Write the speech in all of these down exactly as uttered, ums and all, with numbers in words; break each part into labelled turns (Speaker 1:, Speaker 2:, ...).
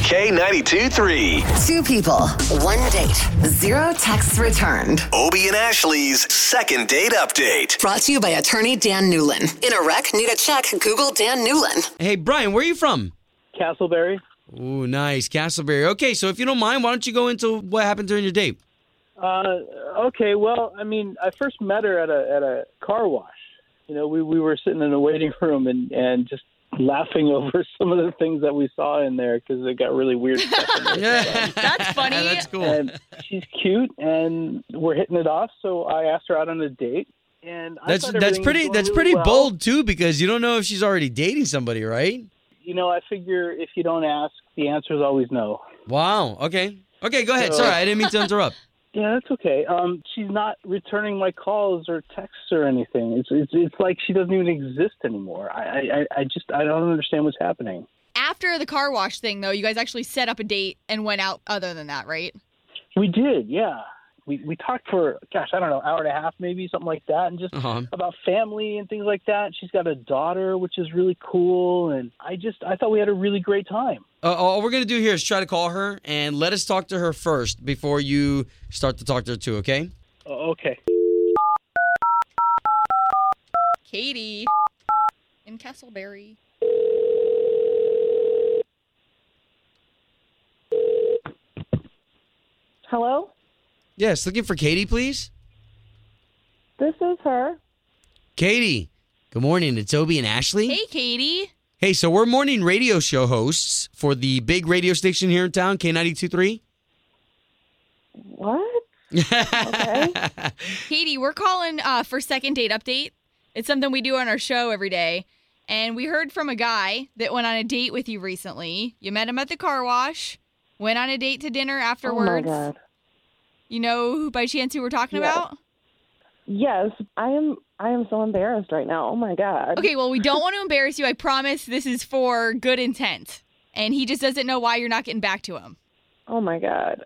Speaker 1: K ninety-two three.
Speaker 2: Two people, one date, zero texts returned.
Speaker 1: Obie and Ashley's second date update.
Speaker 2: Brought to you by attorney Dan Newlin. In a wreck, need a check, Google Dan Newlin.
Speaker 3: Hey, Brian, where are you from?
Speaker 4: Castleberry.
Speaker 3: Ooh, nice. Castleberry. Okay, so if you don't mind, why don't you go into what happened during your date?
Speaker 4: Uh, okay, well, I mean, I first met her at a at a car wash. You know, we, we were sitting in a waiting room and, and just laughing over some of the things that we saw in there because it got really weird stuff in there.
Speaker 3: Yeah,
Speaker 5: That's funny.
Speaker 3: That's cool.
Speaker 4: And she's cute, and we're hitting it off, so I asked her out on a date. And I
Speaker 3: That's
Speaker 4: thought
Speaker 3: that's
Speaker 4: everything was
Speaker 3: pretty
Speaker 4: going
Speaker 3: that's
Speaker 4: really
Speaker 3: pretty
Speaker 4: well.
Speaker 3: bold too, because you don't know if she's already dating somebody, right?
Speaker 4: You know, I figure if you don't ask, the answer is always no.
Speaker 3: Wow. Okay. Okay, go ahead.
Speaker 4: So-
Speaker 3: Sorry, I didn't mean to interrupt.
Speaker 4: Yeah, that's okay. Um, she's not returning my calls or texts or anything. It's it's it's like she doesn't even exist anymore. I I, I just I don't understand what's happening.
Speaker 5: After the car wash thing, though, you guys actually set up a date and went out other than that, right?
Speaker 4: We did, yeah. We we talked for gosh, I don't know, hour and a half maybe, something like that, and just
Speaker 3: Uh-huh.
Speaker 4: about family and things like that. She's got a daughter, which is really cool, and I just I thought we had a really great time.
Speaker 3: Uh, all we're going to do here is try to call her and let us talk to her first before you start to talk to her too, okay?
Speaker 4: Uh, okay.
Speaker 5: Katie in Castleberry.
Speaker 6: Hello?
Speaker 3: Yes, looking for Katie, please.
Speaker 6: This is her.
Speaker 3: Katie, good morning. It's Obie and Ashley.
Speaker 5: Hey, Katie.
Speaker 3: Hey, so we're morning radio show hosts for the big radio station here in town, K ninety-two three.
Speaker 6: What? Okay.
Speaker 5: Katie, we're calling uh, for second date update. It's something we do on our show every day. And we heard from a guy that went on a date with you recently. You met him at the car wash, went on a date to dinner
Speaker 6: Oh my
Speaker 5: afterwards.
Speaker 6: God.
Speaker 5: You know who, by chance who we're talking
Speaker 6: Yes.
Speaker 5: about?
Speaker 6: Yes, I am. I am so embarrassed right now. Oh my God.
Speaker 5: Okay, well, we don't want to embarrass you. I promise this is for good intent. And he just doesn't know why you're not getting back to him.
Speaker 6: Oh my God.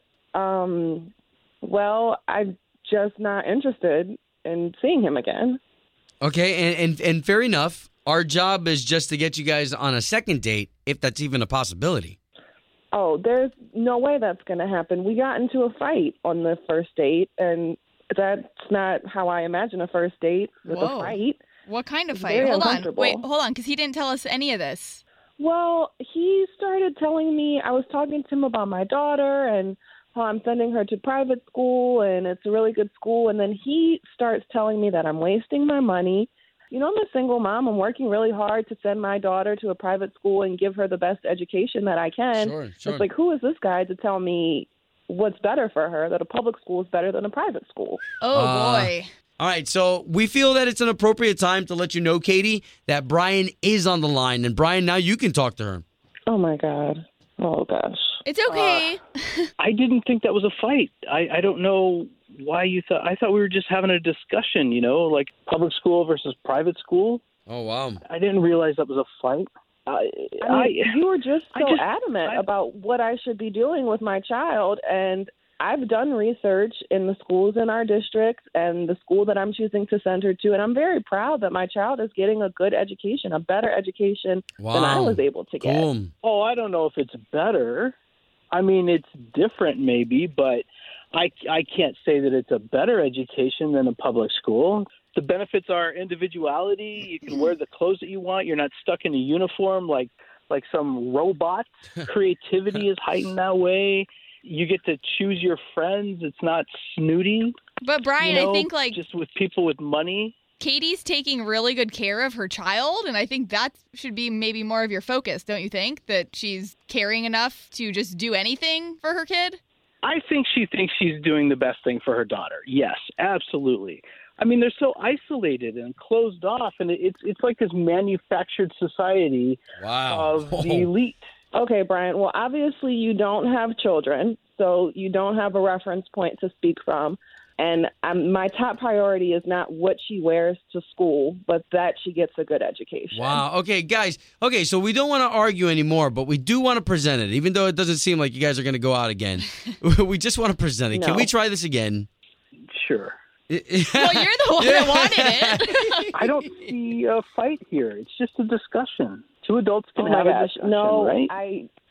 Speaker 6: Um. Well, I'm just not interested in seeing him again.
Speaker 3: Okay, and, and, and fair enough. Our job is just to get you guys on a second date, if that's even a possibility.
Speaker 6: Oh, there's no way that's going to happen. We got into a fight on the first date, and that's not how I imagine a first date with
Speaker 5: Whoa.
Speaker 6: a fight.
Speaker 5: What kind of
Speaker 6: It's
Speaker 5: fight?
Speaker 6: very
Speaker 5: Hold on.
Speaker 6: uncomfortable.
Speaker 5: Wait, hold on, because he didn't tell us any of this.
Speaker 6: Well, he started telling me, I was talking to him about my daughter and how I'm sending her to private school and it's a really good school. And then he starts telling me that I'm wasting my money. You know, I'm a single mom. I'm working really hard to send my daughter to a private school and give her the best education that I can.
Speaker 3: Sure, sure.
Speaker 6: It's like, who is this guy to tell me what's better for her, that a public school is better than a private school?
Speaker 5: Oh,
Speaker 3: Uh,
Speaker 5: boy.
Speaker 3: All right, so we feel that it's an appropriate time to let you know, Katie, that Brian is on the line. And Brian, now you can talk to her.
Speaker 6: Oh, my God. Oh, gosh.
Speaker 5: It's okay.
Speaker 4: I didn't think that was a fight. I, I don't know why you thought. I thought we were just having a discussion, you know, like public school versus private school.
Speaker 3: Oh, wow.
Speaker 4: I didn't realize that was a fight. I,
Speaker 6: I mean, you were just
Speaker 4: I
Speaker 6: so
Speaker 4: just-
Speaker 6: adamant
Speaker 4: I-
Speaker 6: about what I should be doing with my child, and I've done research in the schools in our district and the school that I'm choosing to send her to, and I'm very proud that my child is getting a good education, a better education than I
Speaker 3: Wow.
Speaker 6: was able to get.
Speaker 3: Cool.
Speaker 4: oh, I don't know if it's better. I mean, it's different maybe, but I, I can't say that it's a better education than a public school. The benefits are individuality. You can wear the clothes that you want. You're not stuck in a uniform like like some robot. Creativity is heightened that way. You get to choose your friends. It's not snooty.
Speaker 5: But, Brian,
Speaker 4: you know,
Speaker 5: I think, like,
Speaker 4: just with people with money.
Speaker 5: Katie's taking really good care of her child, and I think that should be maybe more of your focus, don't you think? That she's caring enough to just do anything for her kid?
Speaker 4: I think she thinks she's doing the best thing for her daughter. Yes, absolutely. I mean, they're so isolated and closed off, and it's it's like this manufactured society
Speaker 3: Wow.
Speaker 4: of the elite.
Speaker 6: Okay, Brian. Well, obviously you don't have children, so you don't have a reference point to speak from. And um, my top priority is not what she wears to school, but that she gets a good education.
Speaker 3: Wow. Okay, guys. Okay, so we don't want to argue anymore, but we do want to present it, even though it doesn't seem like you guys are going to go out again. We just want to present it. Can
Speaker 6: No.
Speaker 3: we try this again?
Speaker 4: Sure.
Speaker 5: Well, you're the one that wanted it.
Speaker 4: I don't see a fight here. It's just a discussion. Two adults can
Speaker 6: Oh my
Speaker 4: have a
Speaker 6: gosh.
Speaker 4: discussion,
Speaker 6: No,
Speaker 4: right?
Speaker 6: I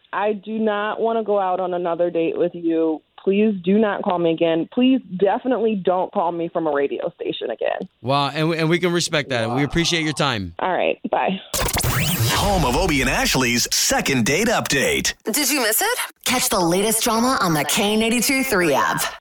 Speaker 6: I do not want to go out on another date with you. Please do not call me again. Please definitely don't call me from a radio station again.
Speaker 3: Wow, and, and we can respect that. Wow. We appreciate your time.
Speaker 6: All right, bye.
Speaker 1: Home of Obie and Ashley's second date update.
Speaker 2: Did you miss it? Catch the latest drama on the K eighty-two three app.